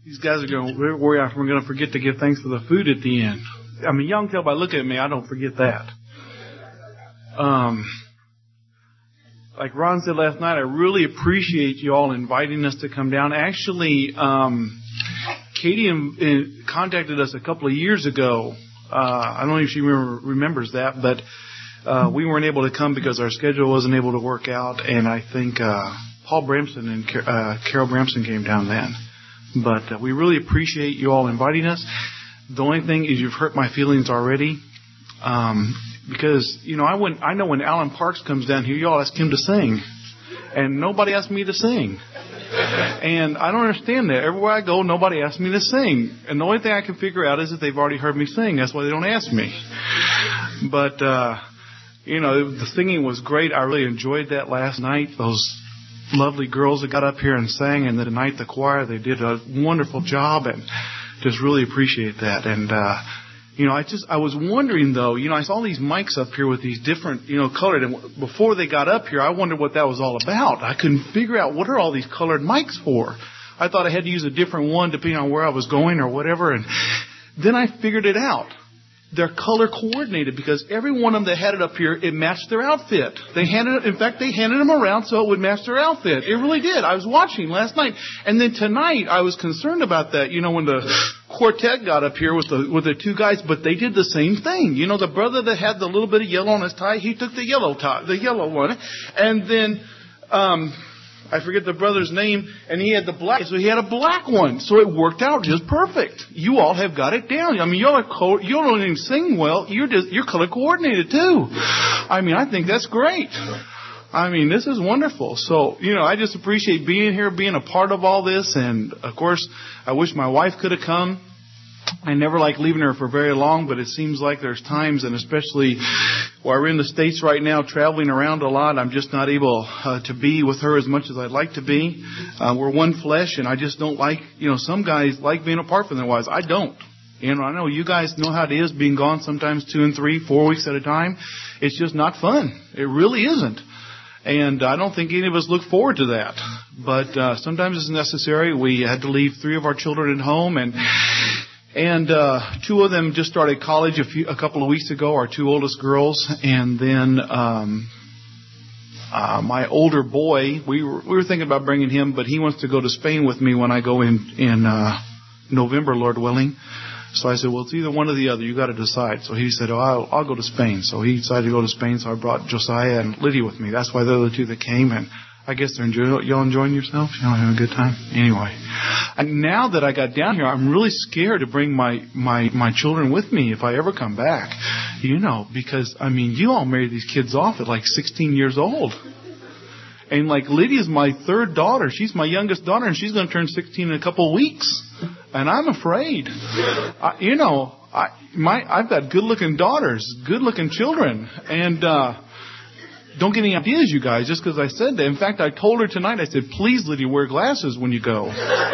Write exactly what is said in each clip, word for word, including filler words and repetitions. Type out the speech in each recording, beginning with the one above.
these guys are going to worry if we're going to forget to give thanks for the food at the end. I mean, y'all can tell by looking at me, I don't forget that. Um, like Ron said last night, I really appreciate you all inviting us to come down. Actually, um, Katie in, in, contacted us a couple of years ago. Uh, I don't know if she remember, remembers that, but uh, we weren't able to come because our schedule wasn't able to work out. And I think uh, Paul Bramson and uh, Carol Bramson came down then. But uh, we really appreciate you all inviting us. The only thing is you've hurt my feelings already. Um, because, you know, I went, I know when Alan Parks comes down here, you all ask him to sing. And nobody asked me to sing. And I don't understand that. Everywhere I go, nobody asks me to sing. And the only thing I can figure out is that they've already heard me sing. That's why they don't ask me. But, uh, you know, the singing was great. I really enjoyed that last night. Those lovely girls that got up here and sang. And tonight the choir, they did a wonderful job. And just really appreciate that. And, uh, you know, I just, I was wondering though, you know, I saw these mics up here with these different, you know, colored, and before they got up here, I wondered what that was all about. I couldn't figure out what are all these colored mics for. I thought I had to use a different one depending on where I was going or whatever, and then I figured it out. They're color coordinated because every one of them that had it up here, it matched their outfit. They handed, in fact, they handed them around so it would match their outfit. It really did. I was watching last night, and then tonight I was concerned about that. You know, when the quartet got up here with the with the two guys, but they did the same thing. You know, the brother that had the little bit of yellow on his tie, he took the yellow tie, the yellow one, and then um I forget the brother's name, and he had the black, so he had a black one. So it worked out just perfect. You all have got it down. I mean, y'all are co- you don't even sing well. You're just you're color coordinated too. I mean, I think that's great. I mean, this is wonderful. So, you know, I just appreciate being here, being a part of all this. And, of course, I wish my wife could have come. I never like leaving her for very long, but it seems like there's times, and especially while we're in the States right now, traveling around a lot, I'm just not able uh, to be with her as much as I'd like to be. Uh, we're one flesh, and I just don't like, you know, some guys like being apart from their wives. I don't. You know, I know you guys know how it is being gone sometimes two and three, four weeks at a time. It's just not fun. It really isn't. And I don't think any of us look forward to that. But uh, sometimes it's necessary. We had to leave three of our children at home, and and uh, two of them just started college a, few, a couple of weeks ago, our two oldest girls. And then um, uh, my older boy, we were, we were thinking about bringing him, but he wants to go to Spain with me when I go in, in uh, November, Lord willing. So I said, well, it's either one or the other. You got to decide. So he said, oh, I'll, I'll go to Spain. So he decided to go to Spain. So I brought Josiah and Lydia with me. That's why they're the two that came. And I guess they're enjoying, y'all enjoying yourselves? Y'all having a good time? Anyway. And now that I got down here, I'm really scared to bring my, my, my children with me if I ever come back. You know, because, I mean, you all married these kids off at like sixteen years old. And like Lydia's my third daughter. She's my youngest daughter, and she's going to turn sixteen in a couple of weeks. And I'm afraid. I, you know, I my I've got good-looking daughters, good-looking children, and uh, don't get any ideas, you guys, just because I said that. In fact, I told her tonight. I said, "Please, Lydia, wear glasses when you go."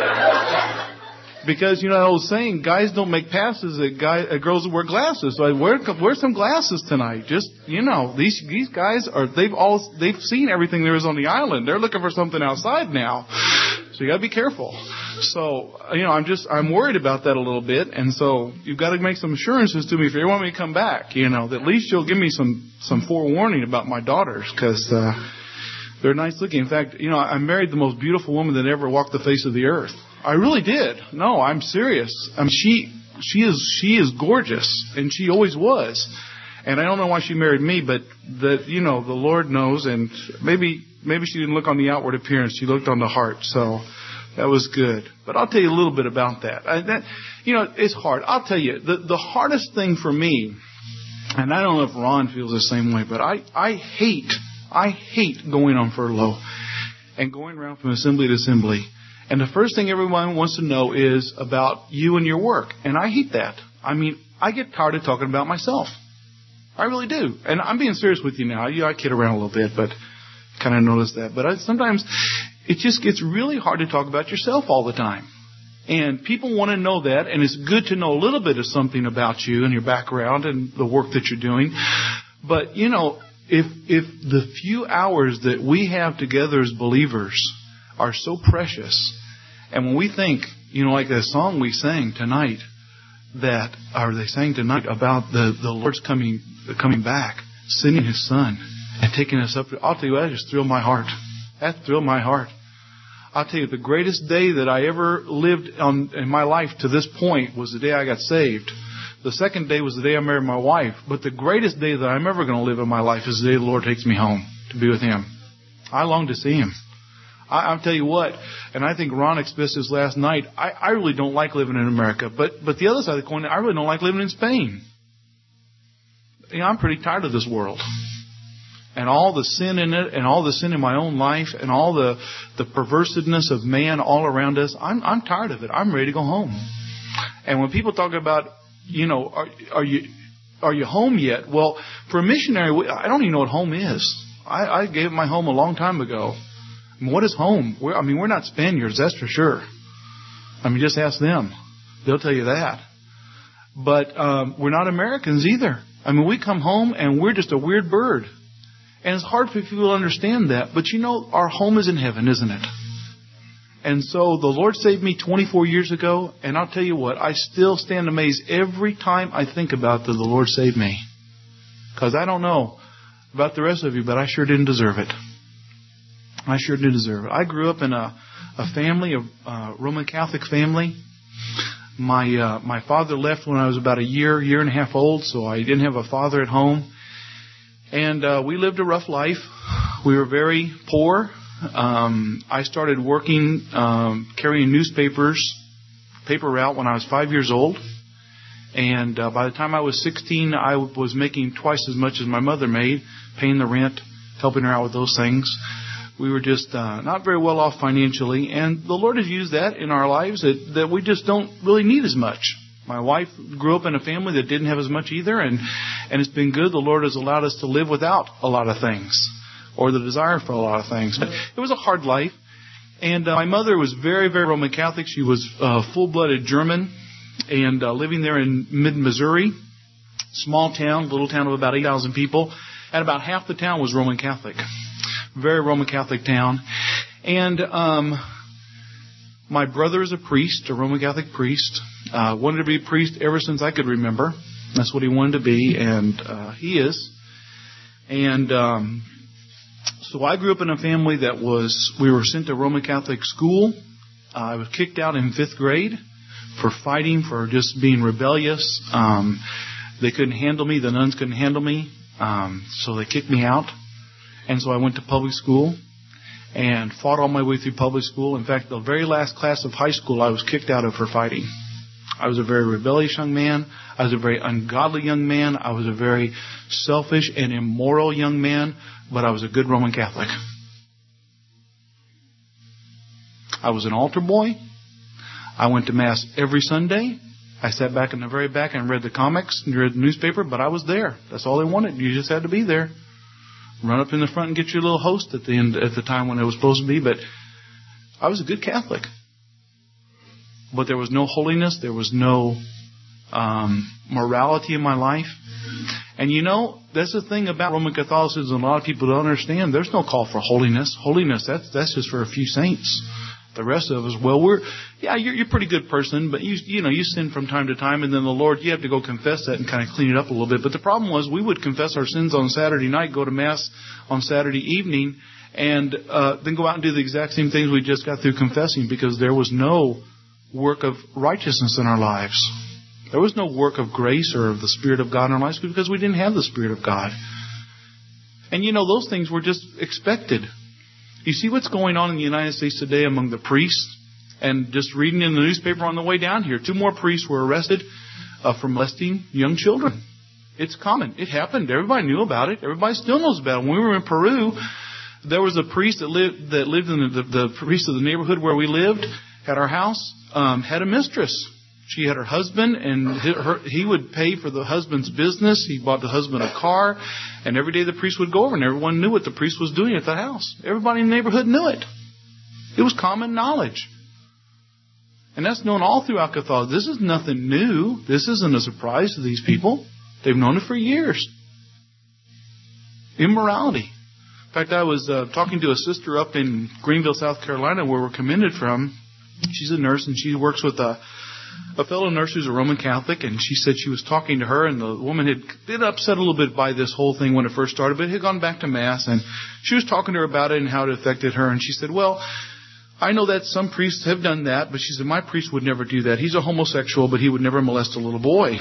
Because, you know, I was saying, guys don't make passes at, guy, at girls that wear glasses. So I wear, wear some glasses tonight. Just, you know, these these guys are, they've all, they've seen everything there is on the island. They're looking for something outside now. So you got to be careful. So, you know, I'm just, I'm worried about that a little bit. And so you've got to make some assurances to me if you want me to come back, you know, that at least you'll give me some, some forewarning about my daughters, because uh, they're nice looking. In fact, you know, I married the most beautiful woman that ever walked the face of the earth. I really did. No, I'm serious. I mean, she she is she is gorgeous, and she always was. And I don't know why she married me, but the you know the Lord knows. And maybe maybe she didn't look on the outward appearance; she looked on the heart. So that was good. But I'll tell you a little bit about that. I, that you know, it's hard. I'll tell you the the hardest thing for me, and I don't know if Ron feels the same way, but I I hate I hate going on furlough and going around from assembly to assembly. And the first thing everyone wants to know is about you and your work. And I hate that. I mean, I get tired of talking about myself. I really do. And I'm being serious with you now. You, I kid around a little bit, but kind of notice that. But I, sometimes it just gets really hard to talk about yourself all the time. And people want to know that. And it's good to know a little bit of something about you and your background and the work that you're doing. But, you know, if if the few hours that we have together as believers are so precious, And when we think, you know, like the song we sang tonight, that, or they sang tonight about the, the Lord's coming, coming back, sending His Son and taking us up. I'll tell you, that just thrilled my heart. That thrilled my heart. I'll tell you, the greatest day that I ever lived on in my life to this point was the day I got saved. The second day was the day I married my wife. But the greatest day that I'm ever going to live in my life is the day the Lord takes me home to be with Him. I long to see Him. I, I'll tell you what, and I think Ron expressed this last night, I, I really don't like living in America. But, but the other side of the coin, I really don't like living in Spain. You know, I'm pretty tired of this world. And all the sin in it, and all the sin in my own life, and all the, the perversedness of man all around us, I'm, I'm tired of it. I'm ready to go home. And when people talk about, you know, are, are you are you home yet? Well, for a missionary, I don't even know what home is. I, I gave my home a long time ago. I mean, what is home? We're, I mean, we're not Spaniards, that's for sure. I mean, just ask them. They'll tell you that. But um, we're not Americans either. I mean, we come home and we're just a weird bird. And it's hard for people to understand that. But you know, our home is in heaven, isn't it? And so the Lord saved me twenty-four years ago. And I'll tell you what, I still stand amazed every time I think about that the Lord saved me. Because I don't know about the rest of you, but I sure didn't deserve it. I sure didn't deserve it. I grew up in a, a family, a uh, Roman Catholic family. My uh, my father left when I was about a year, year and a half old, so I didn't have a father at home. And uh, we lived a rough life. We were very poor. Um, I started working, um, carrying newspapers, paper route when I was five years old. And uh, by the time I was sixteen, I was making twice as much as my mother made, paying the rent, helping her out with those things. We were just uh, not very well off financially. And the Lord has used that in our lives that, that we just don't really need as much. My wife grew up in a family that didn't have as much either, and, and it's been good. The Lord has allowed us to live without a lot of things, or the desire for a lot of things. But it was a hard life. And uh, my mother was very, very Roman Catholic. She was uh, full-blooded German, and uh, living there in mid-Missouri, small town, little town of about eight thousand people, and about half the town was Roman Catholic. Very Roman Catholic town. And um, my brother is a priest, a Roman Catholic priest. Uh, wanted to be a priest ever since I could remember. That's what he wanted to be, and uh, he is. And um, so I grew up in a family that was, we were sent to Roman Catholic school. Uh, I was kicked out in fifth grade for fighting, for just being rebellious. Um, they couldn't handle me. The nuns couldn't handle me. Um, so they kicked me out. And so I went to public school and fought all my way through public school. In fact, the very last class of high school I was kicked out of for fighting. I was a very rebellious young man. I was a very ungodly young man. I was a very selfish and immoral young man, but I was a good Roman Catholic. I was an altar boy. I went to Mass every Sunday. I sat back in the very back and read the comics and read the newspaper, but I was there. That's all they wanted. You just had to be there. Run up in the front and get your little host at the end, at the time when it was supposed to be. But I was a good Catholic. But there was no holiness. There was no um, morality in my life. And you know, that's the thing about Roman Catholicism a lot of people don't understand. There's no call for holiness. Holiness, that's that's just for a few saints. The rest of us, well, we're, yeah, you're, you're a pretty good person, but you, you know, you sin from time to time, and then the Lord, you have to go confess that and kind of clean it up a little bit. But the problem was, we would confess our sins on Saturday night, go to Mass on Saturday evening, and uh, then go out and do the exact same things we just got through confessing, because there was no work of righteousness in our lives. There was no work of grace or of the Spirit of God in our lives, because we didn't have the Spirit of God. And you know, those things were just expected. You see what's going on in the United States today among the priests? And just reading in the newspaper on the way down here, two more priests were arrested uh, for molesting young children. It's common. It happened. Everybody knew about it. Everybody still knows about it. When we were in Peru, there was a priest that lived that lived in the, the, the priest of the neighborhood where we lived at our house, um, had a mistress. She had her husband, and her, he would pay for the husband's business. He bought the husband a car, and every day the priest would go over, and everyone knew what the priest was doing at the house. Everybody in the neighborhood knew it. It was common knowledge. And that's known all throughout Catholicism. This is nothing new. This isn't a surprise to these people. They've known it for years. Immorality. In fact, I was uh, talking to a sister up in Greenville, South Carolina, where we're commended from, She's a nurse, and she works with a, a fellow nurse who's a Roman Catholic, and she said she was talking to her, and the woman had been upset a little bit by this whole thing when it first started, but it had gone back to Mass, and she was talking to her about it and how it affected her, and she said, well, I know that some priests have done that, but she said, my priest would never do that. He's a homosexual, but he would never molest a little boy.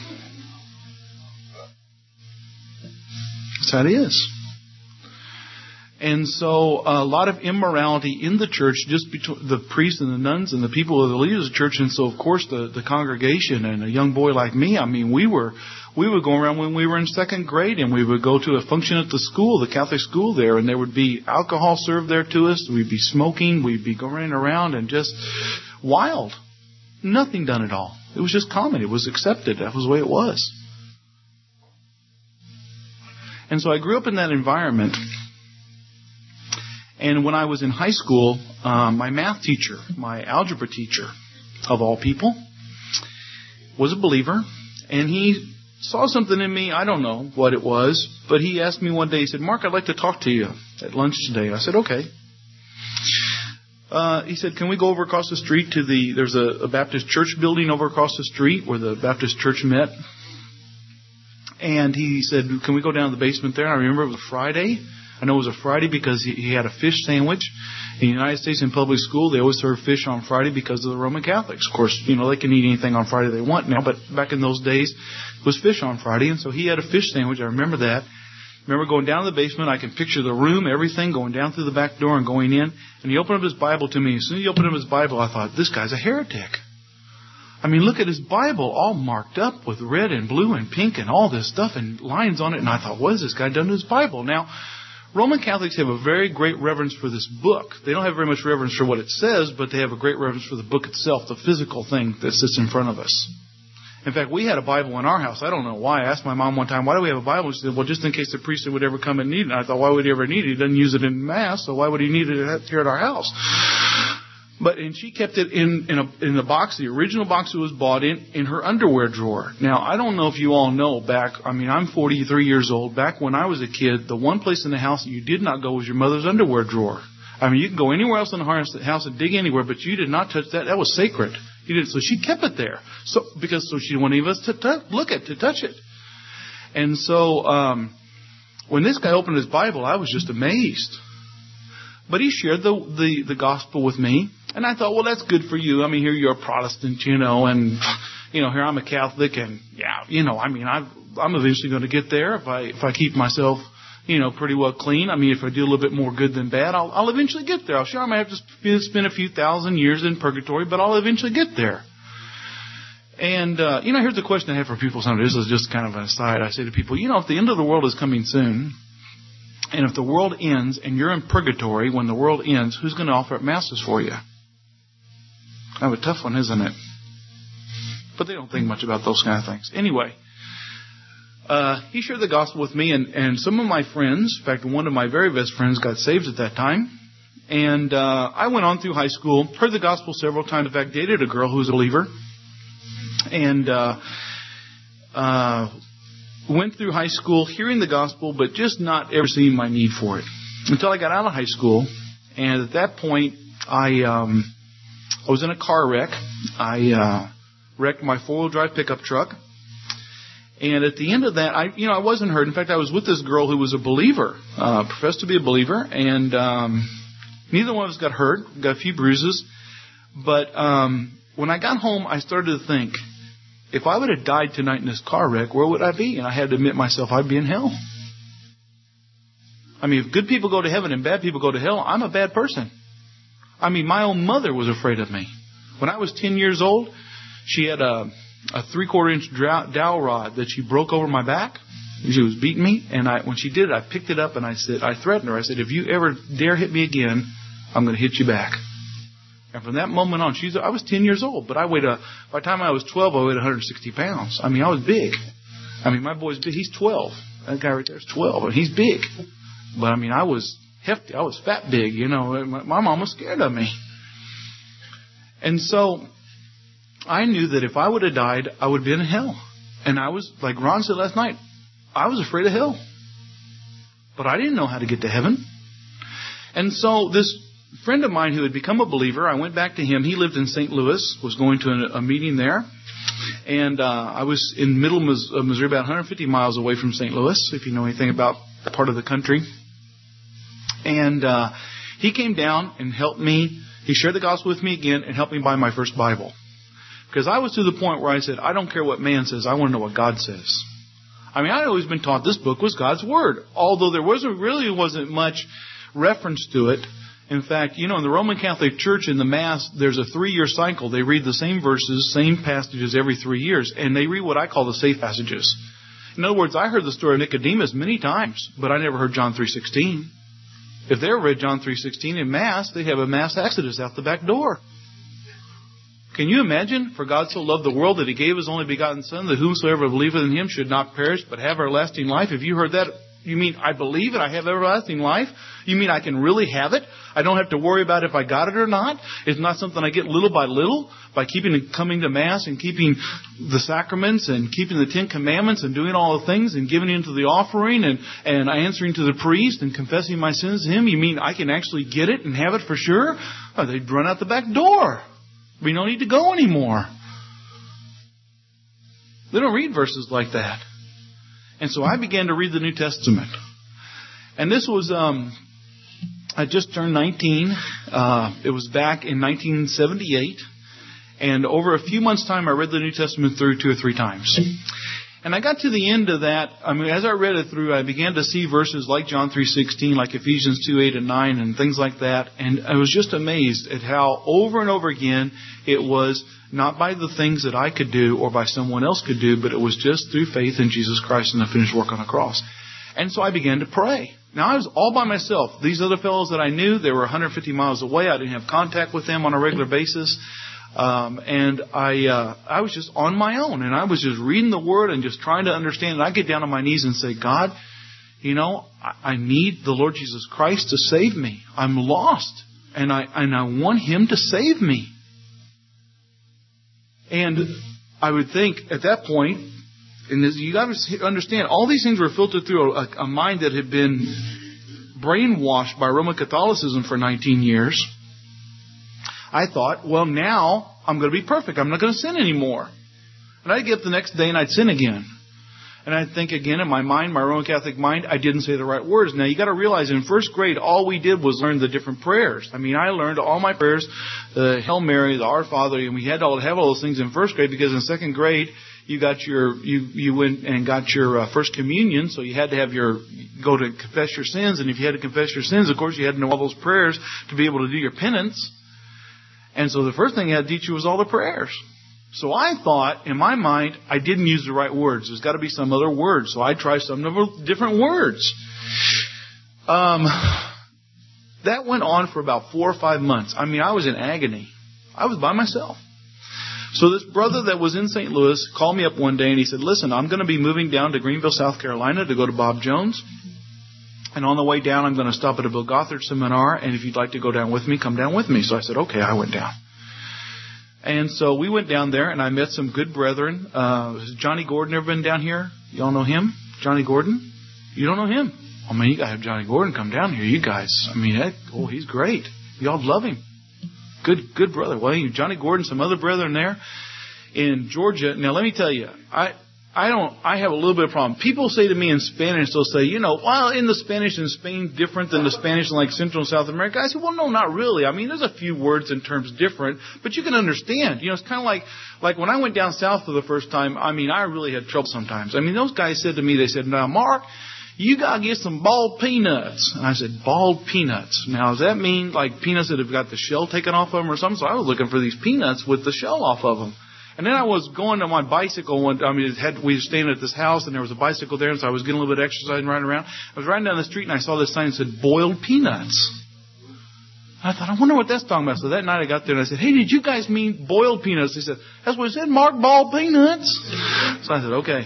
That's how it is. And so a lot of immorality in the church, just between the priests and the nuns and the people of the leaders of the church. And so, of course, the, the congregation and a young boy like me, I mean, we were we would go around when we were in second grade, and we would go to a function at the school, the Catholic school there, and there would be alcohol served there to us. We'd be smoking. We'd be going around and just wild. Nothing done at all. It was just common. It was accepted. That was the way it was. And so I grew up in that environment. And when I was in high school, um, my math teacher, my algebra teacher, of all people, was a believer. And he saw something in me. I don't know what it was. But he asked me one day, he said, Mark, I'd like to talk to you at lunch today. I said, okay. Uh, he said, can we go over across the street to the, there's a, a Baptist church building over across the street where the Baptist church met. And he said, can we go down to the basement there? And I remember it was a Friday. I know it was a Friday because he, he had a fish sandwich. In the United States in public school, they always serve fish on Friday because of the Roman Catholics. Of course, you know, they can eat anything on Friday they want now, but back in those days, it was fish on Friday. And so he had a fish sandwich. I remember that. I remember going down to the basement. I can picture the room, everything, going down through the back door and going in. And he opened up his Bible to me. As soon as he opened up his Bible, I thought, this guy's a heretic. I mean, look at his Bible all marked up with red and blue and pink and all this stuff and lines on it. And I thought, what has this guy done to his Bible? Now, Roman Catholics have a very great reverence for this book. They don't have very much reverence for what it says, but they have a great reverence for the book itself, the physical thing that sits in front of us. In fact, we had a Bible in our house. I don't know why. I asked my mom one time, why do we have a Bible? She said, well, just in case the priest would ever come and need it. And I thought, why would he ever need it? He doesn't use it in Mass, so why would he need it here at our house? But and she kept it in in, a, in the box, the original box it was bought in, in her underwear drawer. Now, I don't know if you all know back, I mean, I'm forty-three years old. Back when I was a kid, the one place in the house that you did not go was your mother's underwear drawer. I mean, you can go anywhere else in the house and dig anywhere, but you did not touch that. That was sacred. You did, so she kept it there, so because so she didn't want any of us to t- look at, to touch it. And so um, when this guy opened his Bible, I was just amazed. But he shared the, the, the gospel with me. And I thought, well, that's good for you. I mean, here you're a Protestant, you know, and, you know, here I'm a Catholic. And, yeah, you know, I mean, I've, I'm eventually going to get there if I if I keep myself, you know, pretty well clean. I mean, if I do a little bit more good than bad, I'll, I'll eventually get there. Sure, I might have to spend a few thousand years in purgatory, but I'll eventually get there. And, uh, you know, here's the question I have for people sometimes. This is just kind of an aside. I say to people, you know, if the end of the world is coming soon, and if the world ends and you're in purgatory when the world ends, who's going to offer up masses for you? Kind of a tough one, isn't it? But they don't think much about those kind of things. Anyway, uh, he shared the gospel with me, and, and some of my friends, in fact, one of my very best friends got saved at that time. And uh, I went on through high school, heard the gospel several times. In fact, dated a girl who was a believer. And uh, uh, went through high school hearing the gospel, but just not ever seeing my need for it. Until I got out of high school. And at that point, I... Um, I was in a car wreck. I uh, wrecked my four-wheel drive pickup truck. And at the end of that, I, you know, I wasn't hurt. In fact, I was with this girl who was a believer, uh, professed to be a believer. And um, neither one of us got hurt. Got a few bruises. But um, when I got home, I started to think, if I would have died tonight in this car wreck, where would I be? And I had to admit myself, I'd be in hell. I mean, if good people go to heaven and bad people go to hell, I'm a bad person. I mean, my own mother was afraid of me. When I was ten years old, she had a, a three-quarter inch dowel rod that she broke over my back. She was beating me, and I, when she did it, I picked it up and I said, I threatened her. I said, if you ever dare hit me again, I'm going to hit you back. And from that moment on, she's, I was ten years old, but I weighed a, by the time I was twelve, I weighed one hundred sixty pounds. I mean, I was big. I mean, my boy's big. He's twelve. That guy right there is twelve, and he's big. But I mean, I was hefty. I was fat big, you know. My mom was scared of me. And so I knew that if I would have died, I would have been in hell. And I was, like Ron said last night, I was afraid of hell. But I didn't know how to get to heaven. And so this friend of mine who had become a believer, I went back to him. He lived in Saint Louis, was going to a, a meeting there. And uh, I was in middle of Missouri, about one hundred fifty miles away from Saint Louis, if you know anything about that part of the country. And uh, he came down and helped me. He shared the gospel with me again and helped me buy my first Bible. Because I was to the point where I said, I don't care what man says. I want to know what God says. I mean, I'd always been taught this book was God's Word, although there wasn't really wasn't much reference to it. In fact, you know, in the Roman Catholic Church, in the Mass, there's a three-year cycle. They read the same verses, same passages every three years, and they read what I call the safe passages. In other words, I heard the story of Nicodemus many times, but I never heard John three sixteen. If they ever read John three sixteen in Mass, they'd have a mass exodus out the back door. Can you imagine? For God so loved the world that He gave His only begotten Son, that whomsoever believeth in Him should not perish, but have everlasting life. If you heard that, you mean I believe it, I have everlasting life? You mean I can really have it? I don't have to worry about if I got it or not? It's not something I get little by little by keeping coming to Mass and keeping the sacraments and keeping the Ten Commandments and doing all the things and giving into the offering and, and answering to the priest and confessing my sins to him? You mean I can actually get it and have it for sure? Oh, they'd run out the back door. We don't need to go anymore. They don't read verses like that. And so I began to read the New Testament. And this was, um, I just turned nineteen. Uh, it was back in nineteen seventy-eight. And over a few months' time, I read the New Testament through two or three times. And I got to the end of that. I mean, as I read it through, I began to see verses like John three sixteen, like Ephesians two eight and nine, and things like that. And I was just amazed at how over and over again it was not by the things that I could do or by someone else could do, but it was just through faith in Jesus Christ and the finished work on the cross. And so I began to pray. Now, I was all by myself. These other fellows that I knew, they were one hundred fifty miles away. I didn't have contact with them on a regular basis. Um, and I uh, I was just on my own. And I was just reading the Word and just trying to understand. And I get down on my knees and say, God, you know, I, I need the Lord Jesus Christ to save me. I'm lost. And I and I want Him to save me. And I would think at that point, and you got to understand, all these things were filtered through a, a mind that had been brainwashed by Roman Catholicism for nineteen years. I thought, well, now I'm going to be perfect. I'm not going to sin anymore. And I'd get up the next day and I'd sin again. And I'd think again in my mind, my Roman Catholic mind, I didn't say the right words. Now, you got to realize in first grade, all we did was learn the different prayers. I mean, I learned all my prayers, the Hail Mary, the Our Father, and we had to have all those things in first grade because in second grade, you got your, you, you went and got your uh, first communion, so you had to have your, go to confess your sins. And if you had to confess your sins, of course, you had to know all those prayers to be able to do your penance. And so the first thing I had to teach you was all the prayers. So I thought, in my mind, I didn't use the right words. There's got to be some other words. So I tried some different words. Um, that went on for about four or five months. I mean, I was in agony. I was by myself. So this brother that was in Saint Louis called me up one day and he said, listen, I'm going to be moving down to Greenville, South Carolina to go to Bob Jones. And on the way down, I'm going to stop at a Bill Gothard seminar. And if you'd like to go down with me, come down with me. So I said, okay, I went down. And so we went down there and I met some good brethren. Uh, has Johnny Gordon ever been down here? Y'all know him? Johnny Gordon? You don't know him? Oh man, you got to have Johnny Gordon come down here, you guys. I mean, that, oh, he's great. Y'all love him. Good, good brother. Well, Johnny Gordon, some other brethren there in Georgia. Now, let me tell you, I, I don't, I have a little bit of a problem. People say to me in Spanish, they'll say, you know, well, in the Spanish in Spain different than the Spanish in like Central and South America. I said, well, no, not really. I mean, there's a few words and terms different, but you can understand. You know, it's kind of like, like when I went down south for the first time, I mean, I really had trouble sometimes. I mean, those guys said to me, they said, now, Mark, you got to get some bald peanuts. And I said, bald peanuts. Now, does that mean like peanuts that have got the shell taken off of them or something? So I was looking for these peanuts with the shell off of them. And then I was going on my bicycle. One, I mean, it had, we were staying at this house, and there was a bicycle there, and so I was getting a little bit of exercise and riding around. I was riding down the street, and I saw this sign that said, boiled peanuts. I thought, I wonder what that's talking about. So that night I got there, and I said, hey, did you guys mean boiled peanuts? They said, that's what it said, Mark, boiled peanuts. So I said, okay.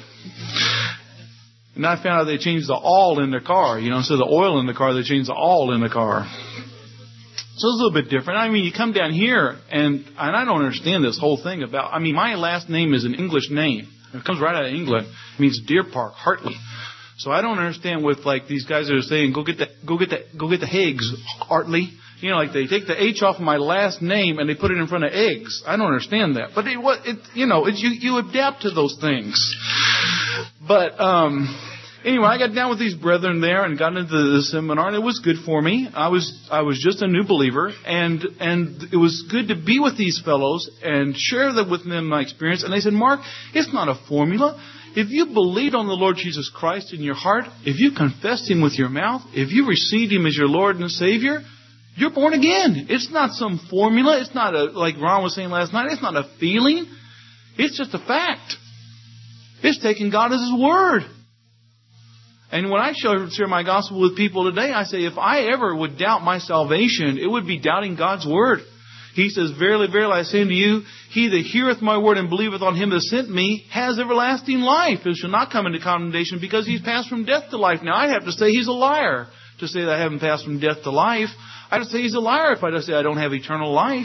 And I found out they changed the all in their car. You know, instead of the oil in the car, they changed the all in the car. So it's a little bit different. I mean, you come down here, and and I don't understand this whole thing about, I mean, my last name is an English name. It comes right out of England. It means Deer Park, Hartley. So I don't understand with, like, these guys that are saying, go get the, go get the, go get the Higgs, Hartley. You know, like they take the H off of my last name and they put it in front of eggs. I don't understand that. But it, what, it, you know, it, you, you adapt to those things. But, um, anyway, I got down with these brethren there and got into the seminar, and it was good for me. I was, I was just a new believer, and, and it was good to be with these fellows and share that with them my experience. And they said, Mark, it's not a formula. If you believed on the Lord Jesus Christ in your heart, if you confessed Him with your mouth, if you received Him as your Lord and Savior, you're born again. It's not some formula. It's not a, like Ron was saying last night, it's not a feeling. It's just a fact. It's taking God as His Word. And when I share my gospel with people today, I say, if I ever would doubt my salvation, it would be doubting God's Word. He says, verily, verily, I say unto you, he that heareth my word and believeth on him that sent me has everlasting life, and shall not come into condemnation, because he's passed from death to life. Now, I'd have to say he's a liar to say that I haven't passed from death to life. I'd say he's a liar if I just say I don't have eternal life.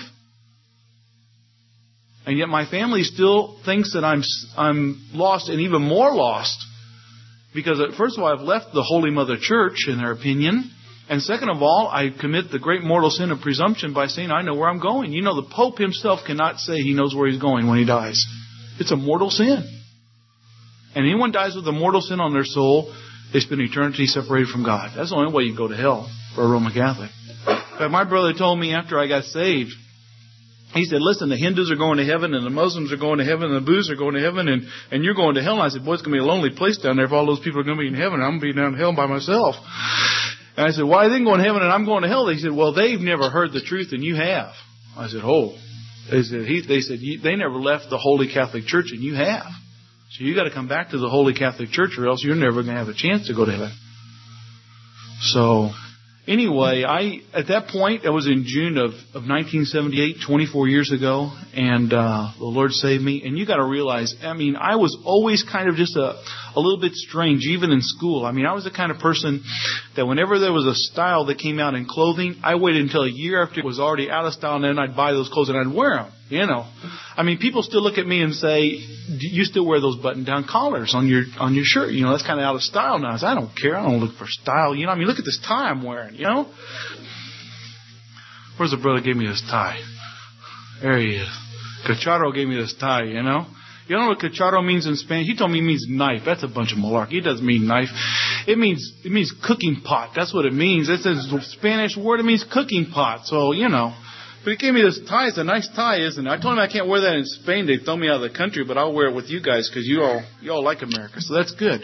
And yet my family still thinks that I'm I'm lost, and even more lost. Because first of all, I've left the Holy Mother Church, in their opinion. And second of all, I commit the great mortal sin of presumption by saying I know where I'm going. You know, the Pope himself cannot say he knows where he's going when he dies. It's a mortal sin. And anyone dies with a mortal sin on their soul, they spend eternity separated from God. That's the only way you go to hell for a Roman Catholic. But my brother told me after I got saved, he said, listen, the Hindus are going to heaven, and the Muslims are going to heaven, and the Buddhists are going to heaven, and, and you're going to hell. And I said, boy, it's going to be a lonely place down there if all those people are going to be in heaven. I'm going to be down in hell by myself. And I said, why are they going to heaven and I'm going to hell? They said, well, they've never heard the truth and you have. I said, oh. They said, he, they, said they never left the Holy Catholic Church and you have. So you got to come back to the Holy Catholic Church or else you're never going to have a chance to go to heaven. So anyway, I at that point, that was in June of, of nineteen seventy-eight, twenty-four years ago, and uh, the Lord saved me. And you got to realize, I mean, I was always kind of just a, a little bit strange, even in school. I mean, I was the kind of person that whenever there was a style that came out in clothing, I waited until a year after it was already out of style, and then I'd buy those clothes and I'd wear them. You know, I mean, people still look at me and say, "Do you still wear those button-down collars on your on your shirt? You know, that's kind of out of style now." I said, I don't care. I don't look for style. You know, I mean, look at this tie I'm wearing. You know, where's the brother gave me this tie? There he is. Cacharo gave me this tie. You know, you know what cacharo means in Spanish? He told me it means knife. That's a bunch of malarkey. It doesn't mean knife. It means it means cooking pot. That's what it means. It's a Spanish word. It means cooking pot. So you know. But he gave me this tie. It's a nice tie, isn't it? I told him I can't wear that in Spain. They'd throw me out of the country, but I'll wear it with you guys because you all you all like America. So that's good.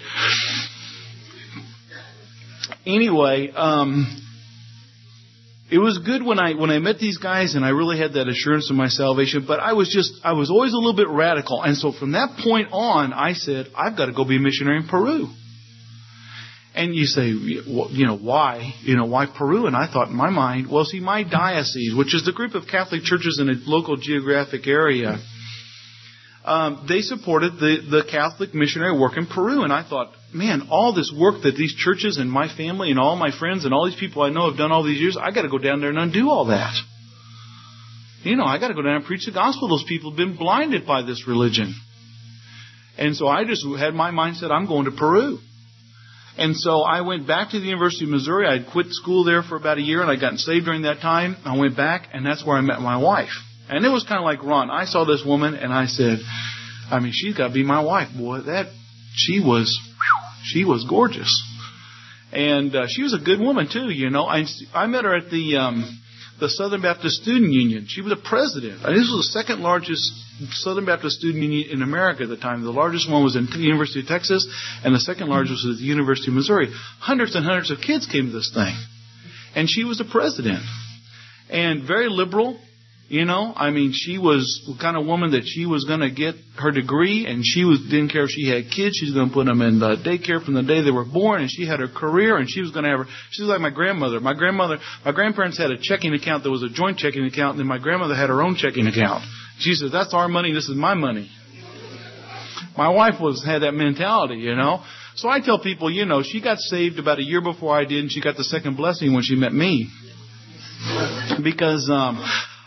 Anyway, um, it was good when I when I met these guys and I really had that assurance of my salvation. But I was just I was always a little bit radical, and so from that point on, I said I've got to go be a missionary in Peru. And you say, you know, why? You know, why Peru? And I thought in my mind, well, see, my diocese, which is the group of Catholic churches in a local geographic area, um, they supported the, the Catholic missionary work in Peru. And I thought, man, all this work that these churches and my family and all my friends and all these people I know have done all these years, I got to go down there and undo all that. You know, I got to go down and preach the gospel. Those people have been blinded by this religion. And so I just had my mindset, I'm going to Peru. And so I went back to the University of Missouri. I had quit school there for about a year, and I'd gotten saved during that time. I went back, and that's where I met my wife. And it was kind of like Ron. I saw this woman, and I said, I mean, she's got to be my wife. Boy, that she was, she was gorgeous. And uh, she was a good woman, too, you know. I, I met her at the um, the Southern Baptist Student Union. She was a president. And this was the second largest Southern Baptist Student Union in America at the time. The largest one was in the University of Texas, and the second largest was at the University of Missouri. Hundreds and hundreds of kids came to this thing. And she was the president. And very liberal, you know. I mean, she was the kind of woman that she was going to get her degree, and she was didn't care if she had kids. She was going to put them in the daycare from the day they were born, and she had her career, and she was going to have her. She was like my grandmother. My grandmother, my grandparents had a checking account that was a joint checking account, and then my grandmother had her own checking account. She said, that's our money, this is my money. My wife was had that mentality, you know. So I tell people, you know, she got saved about a year before I did, and she got the second blessing when she met me. Because um,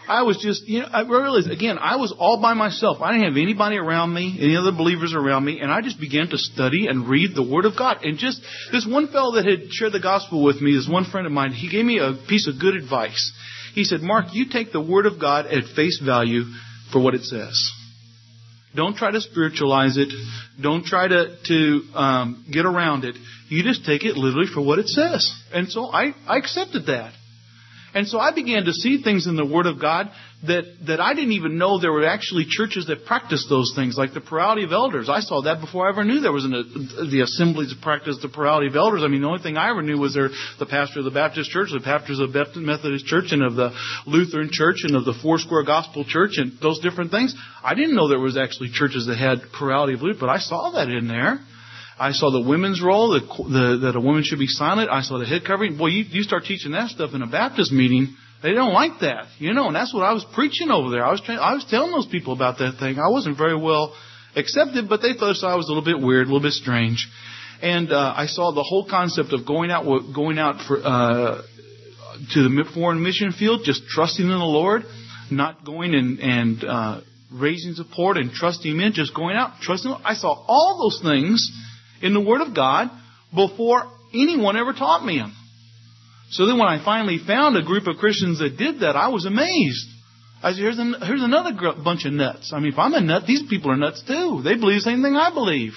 I was just, you know, I realized, again, I was all by myself. I didn't have anybody around me, any other believers around me, and I just began to study and read the Word of God. And just, this one fellow that had shared the gospel with me, this one friend of mine, he gave me a piece of good advice. He said, Mark, you take the Word of God at face value for what it says. Don't try to spiritualize it. Don't try to, to um, get around it. You just take it literally for what it says. And so I, I accepted that. And so I began to see things in the Word of God that, that I didn't even know there were actually churches that practiced those things, like the plurality of elders. I saw that before I ever knew there was an, a, the assemblies that practiced the plurality of elders. I mean, the only thing I ever knew was there the pastor of the Baptist Church, the pastors of the Methodist Church, and of the Lutheran Church, and of the Foursquare Gospel Church, and those different things. I didn't know there was actually churches that had plurality of leaders, but I saw that in there. I saw the women's role, the, the, that a woman should be silent. I saw the head covering. Boy, you, you start teaching that stuff in a Baptist meeting, they don't like that, you know. And that's what I was preaching over there. I was trying, I was telling those people about that thing. I wasn't very well accepted, but they thought I was a little bit weird, a little bit strange. And uh, I saw the whole concept of going out, going out for uh, to the foreign mission field, just trusting in the Lord, not going and and uh, raising support and trusting Him in, just going out, trusting Him. I saw all those things in the Word of God before anyone ever taught me them. So then when I finally found a group of Christians that did that, I was amazed. I said, here's, an, here's another gr- bunch of nuts. I mean, if I'm a nut, these people are nuts too. They believe the same thing I believe.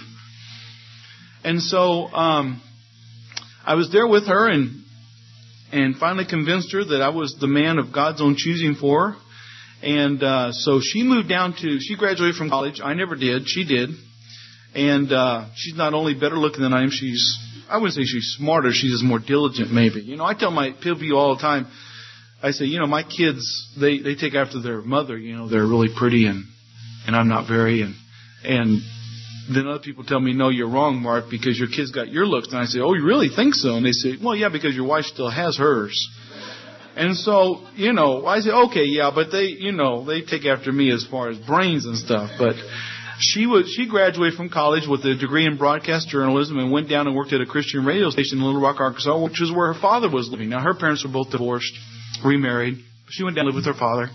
And so um, I was there with her and and finally convinced her that I was the man of God's own choosing for her. And uh, so she moved down to, she graduated from college. I never did. She did. And uh, she's not only better looking than I am, she's, I wouldn't say she's smarter, she's just more diligent maybe. You know, I tell my people all the time, I say, you know, my kids, they, they take after their mother, you know, they're really pretty and, and I'm not very. And, and then other people tell me, no, you're wrong, Mark, because your kids got your looks. And I say, oh, you really think so? And they say, well, yeah, because your wife still has hers. And so, you know, I say, okay, yeah, but they, you know, they take after me as far as brains and stuff. But She was she graduated from college with a degree in broadcast journalism and went down and worked at a Christian radio station in Little Rock, Arkansas, which is where her father was living. Now, her parents were both divorced, remarried. She went down and lived with her father.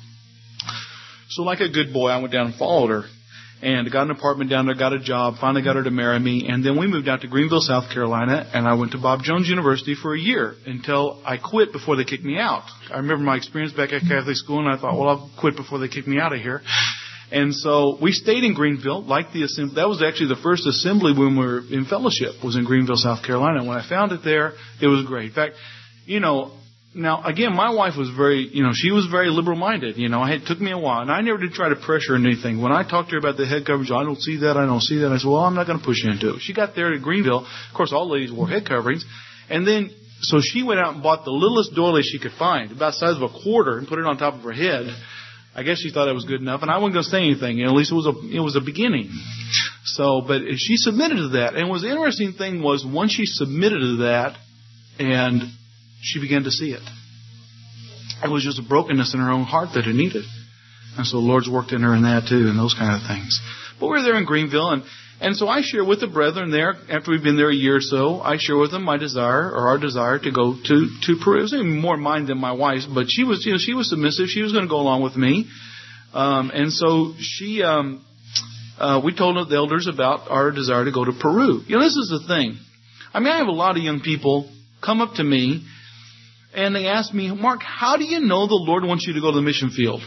So like a good boy, I went down and followed her. And got an apartment down there, got a job, finally got her to marry me. And then we moved out to Greenville, South Carolina, and I went to Bob Jones University for a year until I quit before they kicked me out. I remember my experience back at Catholic school, and I thought, well, I'll quit before they kick me out of here. And so we stayed in Greenville, like the assembly. That was actually the first assembly when we were in fellowship, was in Greenville, South Carolina. When I found it there, it was great. In fact, you know, now, again, my wife was very, you know, she was very liberal-minded. You know, it took me a while, and I never did try to pressure anything. When I talked to her about the head coverings, I don't see that, I don't see that. I said, well, I'm not going to push you into it. She got there to Greenville. Of course, all ladies wore head coverings. And then, so she went out and bought the littlest doily she could find, about the size of a quarter, and put it on top of her head. I guess she thought it was good enough, and I wasn't going to say anything. You know, at least it was a it was a beginning. So, but she submitted to that. And what the interesting thing was, once she submitted to that, and she began to see it. It was just a brokenness in her own heart that it needed. And so the Lord's worked in her in that too, and those kind of things. But we were there in Greenville, and, and so I share with the brethren there, after we've been there a year or so, I share with them my desire, or our desire, to go to, to Peru. It was even more mine than my wife's, but she was, you know, she was submissive. She was going to go along with me. Um, and so she, um, uh, we told the elders about our desire to go to Peru. You know, this is the thing. I mean, I have a lot of young people come up to me, and they ask me, Mark, how do you know the Lord wants you to go to the mission field?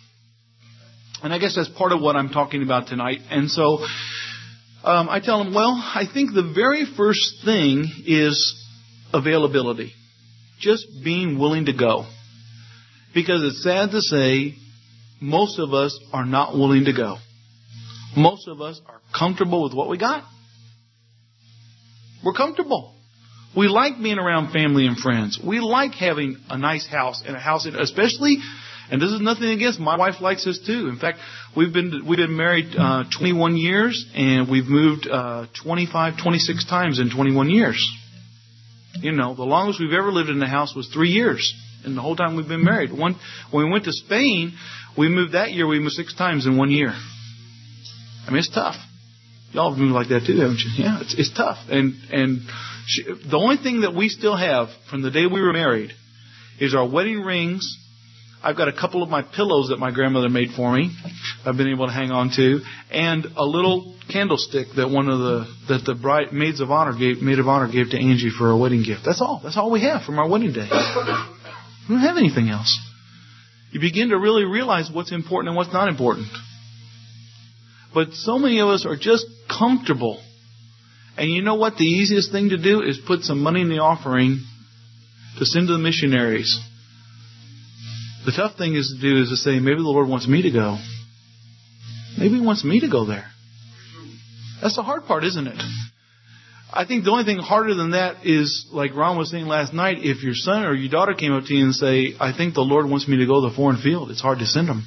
And I guess that's part of what I'm talking about tonight. And so um, I tell them, well, I think the very first thing is availability. Just being willing to go. Because it's sad to say, most of us are not willing to go. Most of us are comfortable with what we got. We're comfortable. We like being around family and friends. We like having a nice house, and a house, especially, and this is nothing against, my wife likes this too. In fact, we've been we've been married uh, twenty-one years, and we've moved uh, twenty-five, twenty-six times in twenty-one years. You know, the longest we've ever lived in the house was three years, and the whole time we've been married. One, when we went to Spain, we moved that year. We moved six times in one year. I mean, it's tough. Y'all have moved like that too, haven't you? Yeah, it's it's tough, and and. She, the only thing that we still have from the day we were married is our wedding rings, I've got a couple of my pillows that my grandmother made for me. I've been able to hang on to, and a little candlestick that one of the that the bride maids of honor gave maid of honor gave to Angie for a wedding gift. That's all. That's all we have from our wedding day. We don't have anything else. You begin to really realize what's important and what's not important. But so many of us are just comfortable. And you know what? The easiest thing to do is put some money in the offering to send to the missionaries. The tough thing is to do is to say, maybe the Lord wants me to go. Maybe He wants me to go there. That's the hard part, isn't it? I think the only thing harder than that is, like Ron was saying last night, if your son or your daughter came up to you and say, I think the Lord wants me to go to the foreign field, it's hard to send them.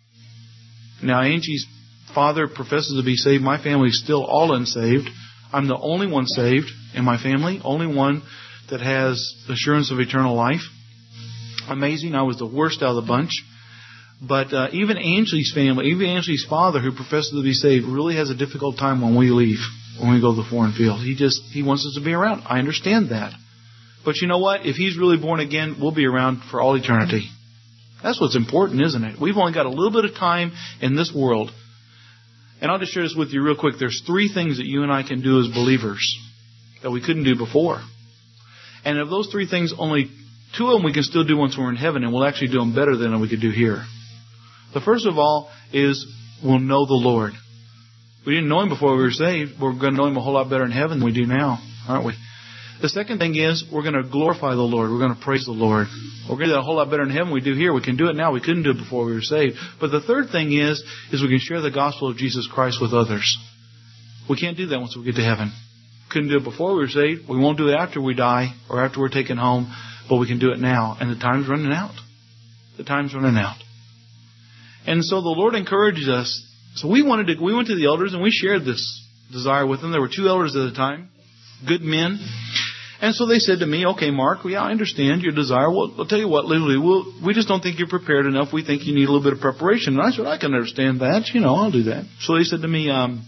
Now, Angie's father professes to be saved. My family's still all unsaved. I'm the only one saved in my family, only one that has assurance of eternal life. Amazing. I was the worst out of the bunch. But uh, even Angelie's family, even Angelie's father, who professes to be saved, really has a difficult time when we leave, when we go to the foreign field. He just, he wants us to be around. I understand that. But you know what? If he's really born again, we'll be around for all eternity. That's what's important, isn't it? We've only got a little bit of time in this world. And I'll just share this with you real quick. There's three things that you and I can do as believers that we couldn't do before. And of those three things, only two of them we can still do once we're in heaven, and we'll actually do them better than we could do here. The first of all is we'll know the Lord. We didn't know Him before we were saved. We're going to know Him a whole lot better in heaven than we do now, aren't we? The second thing is we're going to glorify the Lord. We're going to praise the Lord. We're going to do that a whole lot better in heaven than we do here. We can do it now. We couldn't do it before we were saved. But the third thing is, is we can share the gospel of Jesus Christ with others. We can't do that once we get to heaven. Couldn't do it before we were saved. We won't do it after we die or after we're taken home. But we can do it now. And the time's running out. The time's running out. And so the Lord encourages us. So we wanted to, we went to the elders and we shared this desire with them. There were two elders at the time. Good men. And so they said to me, okay, Mark, well, yeah, I understand your desire. Well, I'll tell you what, literally, we'll, we just don't think you're prepared enough. We think you need a little bit of preparation. And I said, I can understand that. You know, I'll do that. So they said to me, um,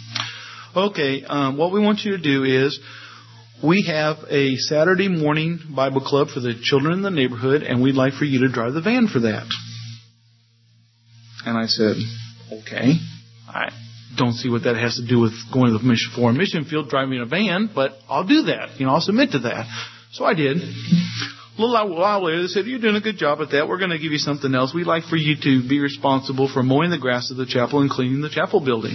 okay, um, what we want you to do is we have a Saturday morning Bible club for the children in the neighborhood, and we'd like for you to drive the van for that. And I said, okay, I don't see what that has to do with going to the mission, foreign mission field, driving a van, but I'll do that. You know, I'll submit to that. So I did. A little while later, they said, you're doing a good job at that. We're going to give you something else. We'd like for you to be responsible for mowing the grass of the chapel and cleaning the chapel building.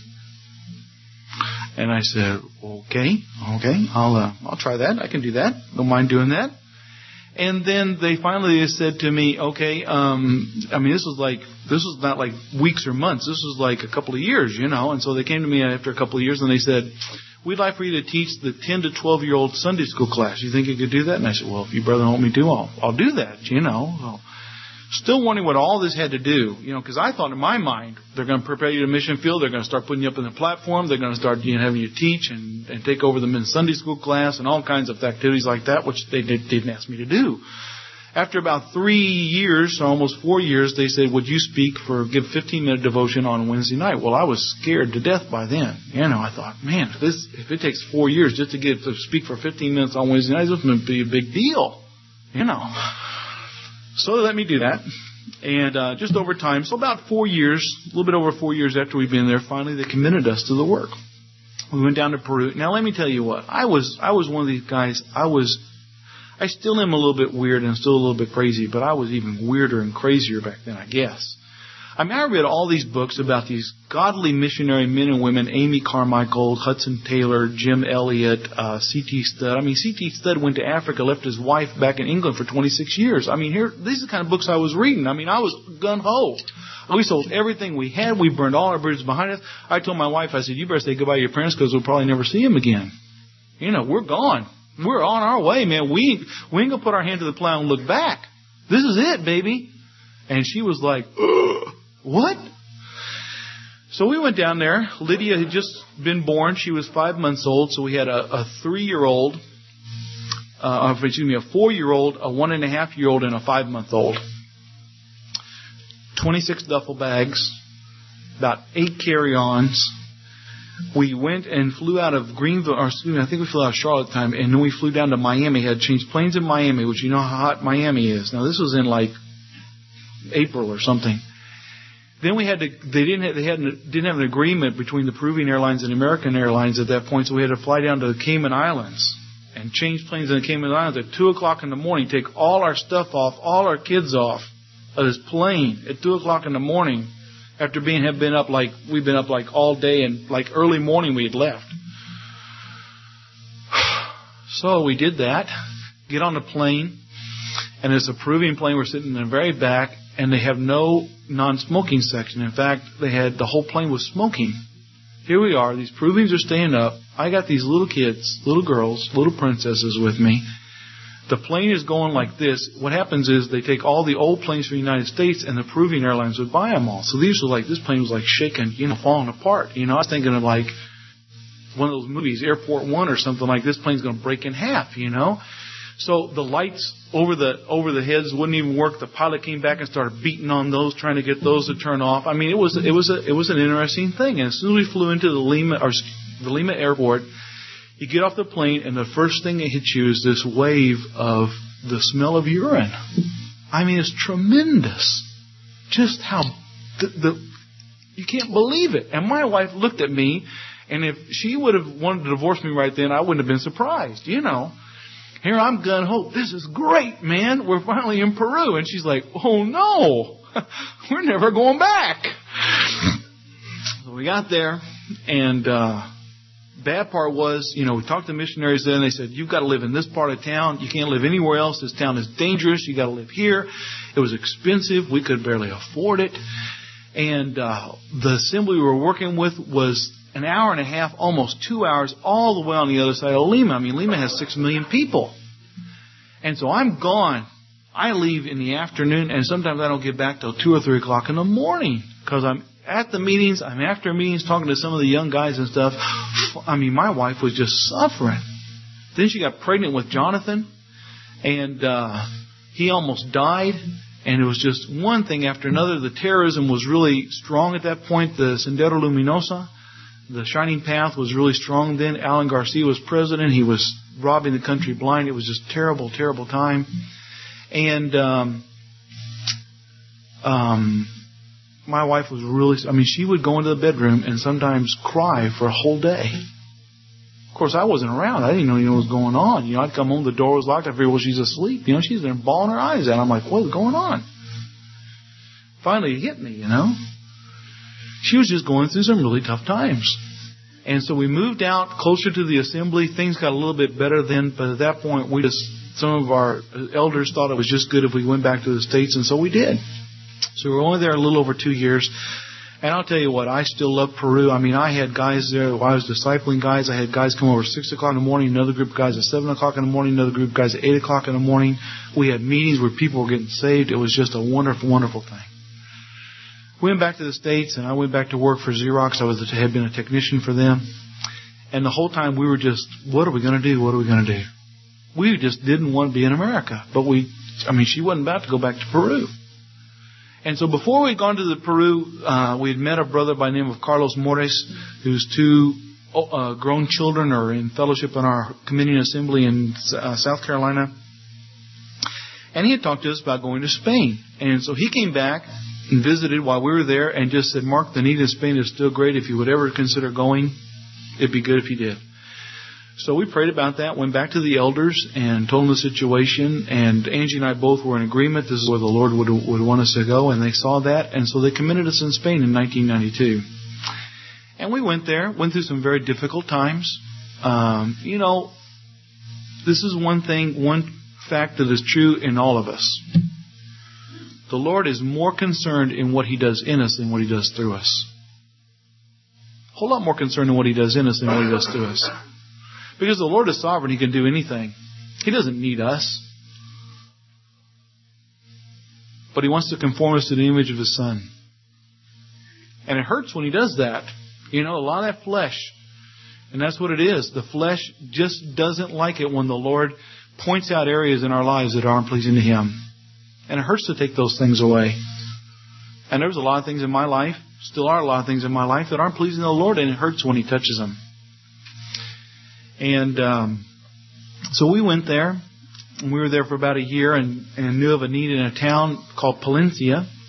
And I said, okay, okay, I'll uh, I'll try that. I can do that. Don't mind doing that. And then they finally said to me, okay, um, I mean, this was like, this was not like weeks or months. This was like a couple of years, you know. And so they came to me after a couple of years and they said, we'd like for you to teach the ten to twelve-year-old Sunday school class. You think you could do that? And I said, well, if you brother want me to, I'll, I'll do that, you know. So, still wondering what all this had to do, you know, because I thought in my mind, they're going to prepare you to mission field. They're going to start putting you up in the platform. They're going to start you know, having you teach and, and take over the men's Sunday school class and all kinds of activities like that, which they did, didn't ask me to do. After about three years, almost four years, they said, would you speak for, give fifteen-minute devotion on Wednesday night? Well, I was scared to death by then. You know, I thought, man, if, this, if it takes four years just to get to speak for fifteen minutes on Wednesday night, this is going to be a big deal. You know. So they let me do that. And uh, just over time, so about four years, a little bit over four years after we've been there, finally they committed us to the work. We went down to Peru. Now let me tell you what, I was I was one of these guys, I was, I still am a little bit weird and still a little bit crazy, but I was even weirder and crazier back then, I guess. I mean, I read all these books about these godly missionary men and women, Amy Carmichael, Hudson Taylor, Jim Elliot, uh, C T Studd. I mean, C T Studd went to Africa, left his wife back in England for twenty-six years. I mean, here, these are the kind of books I was reading. I mean, I was gung-ho. We sold everything we had. We burned all our bridges behind us. I told my wife, I said, you better say goodbye to your parents because we'll probably never see them again. You know, we're gone. We're on our way, man. We, we ain't going to put our hand to the plow and look back. This is it, baby. And she was like, ugh. What? So we went down there. Lydia had just been born. She was five months old. So we had a, a three-year-old, uh, excuse me, a four-year-old, a one-and-a-half-year-old, and a five-month-old. twenty-six duffel bags, about eight carry-ons. We went and flew out of Greenville, or excuse me, I think we flew out of Charlotte at the time, and then we flew down to Miami. Had changed planes in Miami, which you know how hot Miami is. Now this was in like April or something. Then we had to, they didn't have, they hadn't, didn't have an agreement between the Peruvian Airlines and American Airlines at that point, so we had to fly down to the Cayman Islands and change planes in the Cayman Islands at two o'clock in the morning, take all our stuff off, all our kids off of this plane at two o'clock in the morning after being, have been up like, we've been up like all day and like early morning we had left. So we did that, get on the plane, and it's a Peruvian plane, we're sitting in the very back, and they have no non-smoking section. In fact, they had, the whole plane was smoking. Here we are, these Peruvians are staying up. I got these little kids, little girls, little princesses with me. The plane is going like this. What happens is they take all the old planes from the United States and the Peruvian Airlines would buy them all. So these were like, this plane was like shaking, you know, falling apart. You know, I was thinking of like one of those movies, Airport One or something, like this plane's going to break in half, you know. So the lights over the over the heads wouldn't even work. The pilot came back and started beating on those, trying to get those to turn off. I mean, it was it was a it was an interesting thing. And as soon as we flew into the Lima or the Lima airport, you get off the plane, and the first thing that hits you is this wave of the smell of urine. I mean, it's tremendous. Just how the, the you can't believe it. And my wife looked at me, and if she would have wanted to divorce me right then, I wouldn't have been surprised, you know. Here I'm gung-ho. This is great, man. We're finally in Peru. And she's like, oh, no. We're never going back. So we got there. And uh bad part was, you know, we talked to missionaries then. They said, you've got to live in this part of town. You can't live anywhere else. This town is dangerous. You got to live here. It was expensive. We could barely afford it. And uh the assembly we were working with was an hour and a half, almost two hours, all the way on the other side of Lima. I mean, Lima has six million people. And so I'm gone. I leave in the afternoon, and sometimes I don't get back till two or three o'clock in the morning because I'm at the meetings. I'm after meetings talking to some of the young guys and stuff. I mean, my wife was just suffering. Then she got pregnant with Jonathan, and uh, he almost died. And it was just one thing after another. The terrorism was really strong at that point. The Sendero Luminoso, the Shining Path, was really strong then. Alan Garcia was president. He was robbing the country blind. It was just terrible, terrible time. And um, um, my wife was really, I mean, she would go into the bedroom and sometimes cry for a whole day. Of course, I wasn't around. I didn't know, you know what was going on. You know, I'd come home, the door was locked. I figured, well, she's asleep. You know, she's there bawling her eyes out. I'm like, what's going on? Finally, it hit me, you know. She was just going through some really tough times. And so we moved out closer to the assembly. Things got a little bit better then, but at that point, we just, some of our elders thought it was just good if we went back to the States, and so we did. So we were only there a little over two years. And I'll tell you what, I still love Peru. I mean, I had guys there, I was discipling guys. I had guys come over at six o'clock in the morning, another group of guys at seven o'clock in the morning, another group of guys at eight o'clock in the morning. We had meetings where people were getting saved. It was just a wonderful, wonderful thing. We went back to the States, and I went back to work for Xerox. I was had been a technician for them. And the whole time we were just, what are we going to do? What are we going to do? We just didn't want to be in America. But we, I mean, she wasn't about to go back to Peru. And so before we'd gone to the Peru, uh, we had met a brother by the name of Carlos Mores, whose two uh, grown children are in fellowship in our community assembly in uh, South Carolina. And he had talked to us about going to Spain. And so he came back and visited while we were there and just said, Mark, the need in Spain is still great. If you would ever consider going, it'd be good if you did. So we prayed about that, went back to the elders and told them the situation. And Angie and I both were in agreement. This is where the Lord would, would want us to go. And they saw that. And so they committed us in Spain in nineteen ninety-two. And we went there, went through some very difficult times. Um, you know, this is one thing, one fact that is true in all of us. The Lord is more concerned in what He does in us than what He does through us. A whole lot more concerned in what He does in us than what He does through us. Because the Lord is sovereign, He can do anything. He doesn't need us. But He wants to conform us to the image of His Son. And it hurts when He does that. You know, a lot of that flesh. And that's what it is. The flesh just doesn't like it when the Lord points out areas in our lives that aren't pleasing to Him. And it hurts to take those things away. And there's a lot of things in my life, still are a lot of things in my life that aren't pleasing to the Lord, and it hurts when He touches them. And um, so we went there, and we were there for about a year, and, and knew of a need in a town called Palencia.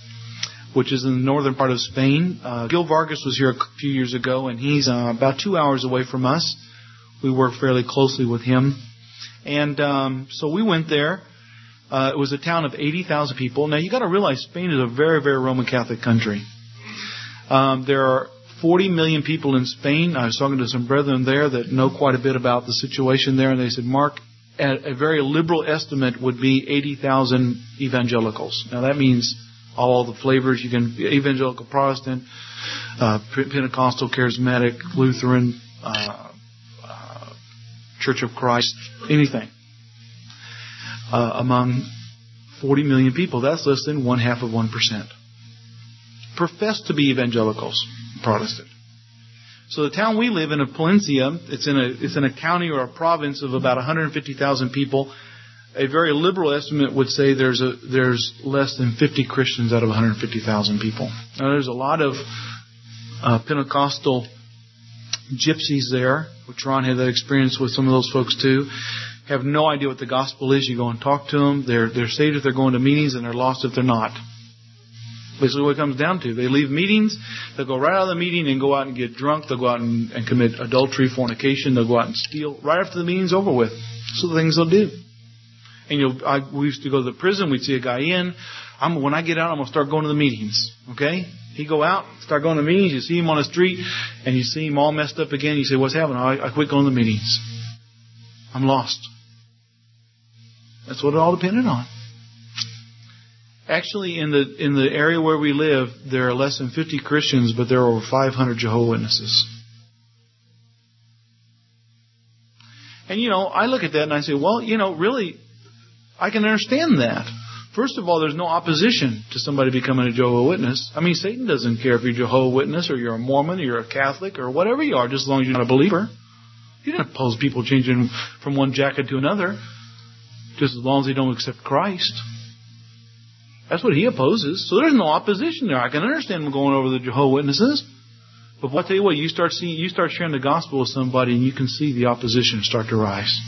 which is in the northern part of Spain. Uh, Gil Vargas was here a few years ago, and he's uh, about two hours away from us. We work fairly closely with him. And um, so we went there. Uh, it was a town of eighty thousand people. Now, you got to realize Spain is a very, very Roman Catholic country. Um, there are forty million people in Spain. I was talking to some brethren there that know quite a bit about the situation there, and they said, Mark, a, a very liberal estimate would be eighty thousand evangelicals. Now, that means all the flavors. You can evangelical, Protestant, uh, Pentecostal, Charismatic, Lutheran, uh, uh, Church of Christ, anything. Uh, among forty million people, that's less than one half of one percent. Profess to be evangelicals, Protestant. So the town we live in, of Palencia, it's in a it's in a county or a province of about one hundred fifty thousand people. A very liberal estimate would say there's a there's less than fifty Christians out of one hundred fifty thousand people. Now there's a lot of uh, Pentecostal gypsies there, which Ron had that experience with some of those folks too. Have no idea what the gospel is. You go and talk to them. They're they're saved if they're going to meetings, and they're lost if they're not. Basically what it comes down to. They leave meetings, they'll go right out of the meeting and go out and get drunk. They'll go out and, and commit adultery, fornication. They'll go out and steal right after the meeting's over with. So the things they'll do. And you'll, I, we used to go to the prison. We'd see a guy in. I'm, when I get out, I'm going to start going to the meetings. Okay? He'd go out, start going to meetings. You see him on the street, and you see him all messed up again. You say, what's happening? I, I quit going to the meetings. I'm lost. That's what it all depended on. Actually, in the in the area where we live, there are less than fifty Christians, but there are over five hundred Jehovah's Witnesses. And, you know, I look at that and I say, well, you know, really, I can understand that. First of all, there's no opposition to somebody becoming a Jehovah's Witness. I mean, Satan doesn't care if you're a Jehovah's Witness or you're a Mormon or you're a Catholic or whatever you are, just as long as you're not a believer. He doesn't oppose people changing from one jacket to another, just as long as they don't accept Christ. That's what he opposes. So there's no opposition there. I can understand them going over the Jehovah's Witnesses. But I'll tell you what, you start seeing, you start sharing the gospel with somebody and you can see the opposition start to rise.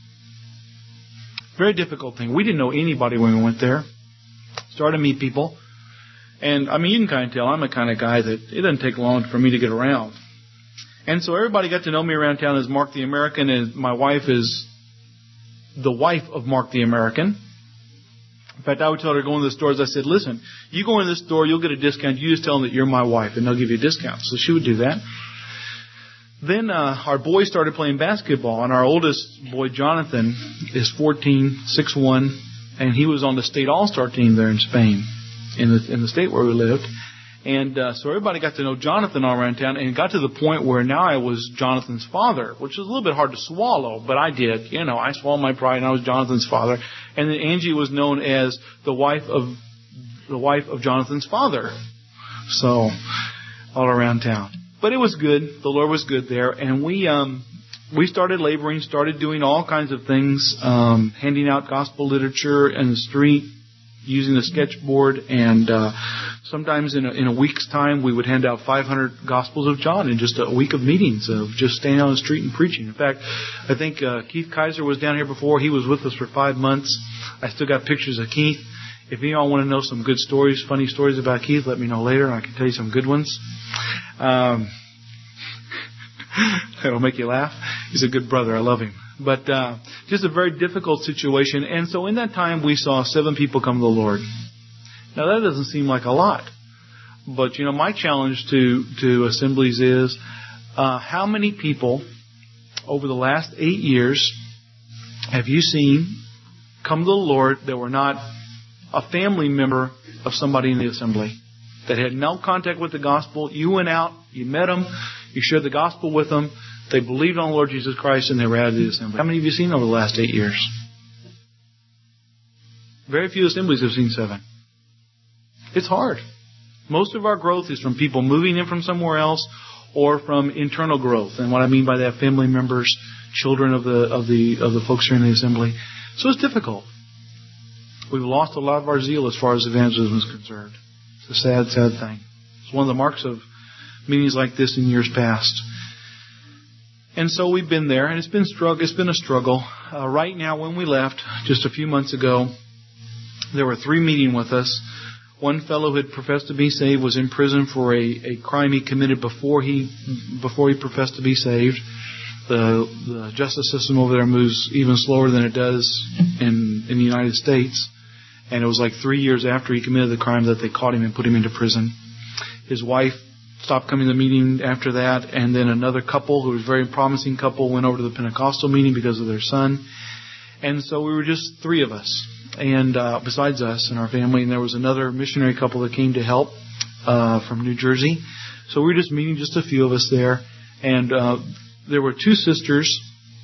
Very difficult thing. We didn't know anybody when we went there. Started to meet people. And, I mean, you can kind of tell I'm the kind of guy that it doesn't take long for me to get around. And so everybody got to know me around town as Mark the American, and my wife is the wife of Mark the American. In fact, I would tell her going to the stores, I said, listen, you go in this store, you'll get a discount. You just tell them that you're my wife, and they'll give you a discount. So she would do that. Then uh, our boys started playing basketball, and our oldest boy, Jonathan, is fourteen, six one, and he was on the state all-star team there in Spain, in the in the state where we lived. And uh, so everybody got to know Jonathan all around town, and it got to the point where now I was Jonathan's father, which was a little bit hard to swallow, but I did. You know, I swallowed my pride, and I was Jonathan's father. And then Angie was known as the wife of the wife of Jonathan's father. So all around town. But it was good. The Lord was good there, and we um we started laboring, started doing all kinds of things, um, handing out gospel literature in the street, using a sketchboard, and uh, sometimes in a, in a week's time we would hand out five hundred Gospels of John in just a week of meetings of just standing on the street and preaching. In fact, I think uh, Keith Kaiser was down here before. He was with us for five months. I still got pictures of Keith. If you all want to know some good stories, funny stories about Keith, let me know later, and I can tell you some good ones. Um, it'll make you laugh. He's a good brother. I love him. But uh, just a very difficult situation. And so in that time, we saw seven people come to the Lord. Now, that doesn't seem like a lot. But, you know, my challenge to, to assemblies is uh, how many people over the last eight years have you seen come to the Lord that were not a family member of somebody in the assembly, that had no contact with the gospel? You went out, you met them, you shared the gospel with them, they believed on the Lord Jesus Christ, and they were added to the assembly. How many have you seen over the last eight years? Very few assemblies have seen seven. It's hard. Most of our growth is from people moving in from somewhere else or from internal growth. And what I mean by that, family members, children of the of the of the folks here in the assembly. So it's difficult. We've lost a lot of our zeal as far as evangelism is concerned. It's a sad, sad thing. It's one of the marks of meetings like this in years past. And so we've been there, and it's been struggle. It's been a struggle. Uh, right now, when we left just a few months ago, there were three meeting with us. One fellow who had professed to be saved was in prison for a, a crime he committed before he before he professed to be saved. The, the justice system over there moves even slower than it does in, in the United States. And it was like three years after he committed the crime that they caught him and put him into prison. His wife stopped coming to the meeting after that, and then another couple, who was a very promising couple, went over to the Pentecostal meeting because of their son. And so we were just three of us, and uh, besides us and our family, and there was another missionary couple that came to help uh, from New Jersey. So we were just meeting, just a few of us there, and uh, there were two sisters,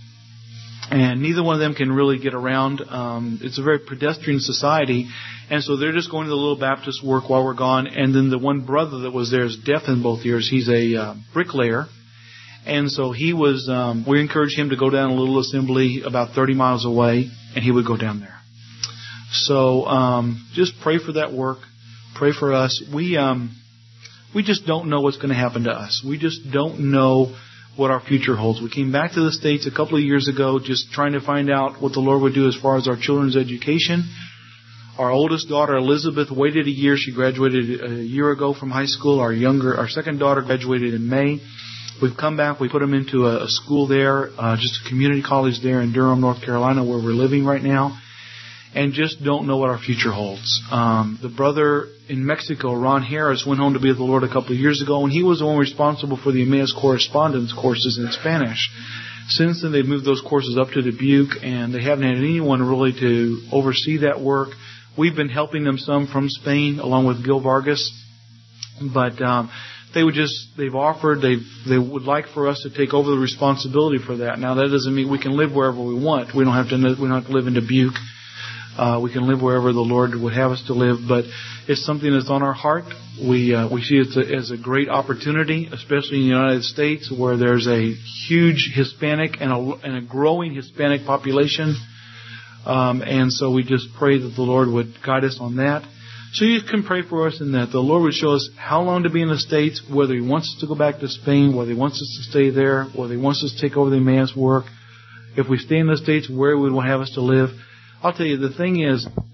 and neither one of them can really get around. Um, it's a very pedestrian society, and so they're just going to the little Baptist work while we're gone. And then the one brother that was there is deaf in both ears. He's a uh, bricklayer, and so he was. Um, we encouraged him to go down a little assembly about thirty miles away, and he would go down there. So um, just pray for that work. Pray for us. We um, we just don't know what's going to happen to us. We just don't know what our future holds. We came back to the States a couple of years ago just trying to find out what the Lord would do as far as our children's education. Our oldest daughter, Elizabeth, waited a year. She graduated a year ago from high school. Our younger, our second daughter graduated in May. We've come back. We put them into a, a school there, uh, just a community college there in Durham, North Carolina, where we're living right now, and just don't know what our future holds. Um, the brother in Mexico, Ron Harris, went home to be with the Lord a couple of years ago, and he was the one responsible for the Emmaus Correspondence courses in Spanish. Since then, they've moved those courses up to Dubuque, and they haven't had anyone really to oversee that work. We've been helping them some from Spain, along with Gil Vargas, but um, they would just, they've offered, they they would like for us to take over the responsibility for that. Now, that doesn't mean we can live wherever we want. We don't have to, we don't have to live in Dubuque. Uh, we can live wherever the Lord would have us to live, but it's something that's on our heart. We uh, we see it as a, as a great opportunity, especially in the United States, where there's a huge Hispanic and a, and a growing Hispanic population. Um, and so we just pray that the Lord would guide us on that. So you can pray for us in that the Lord would show us how long to be in the States, whether He wants us to go back to Spain, whether He wants us to stay there, whether He wants us to take over the Emmaus work. If we stay in the States, where He would have us to live. I'll tell you, the thing is,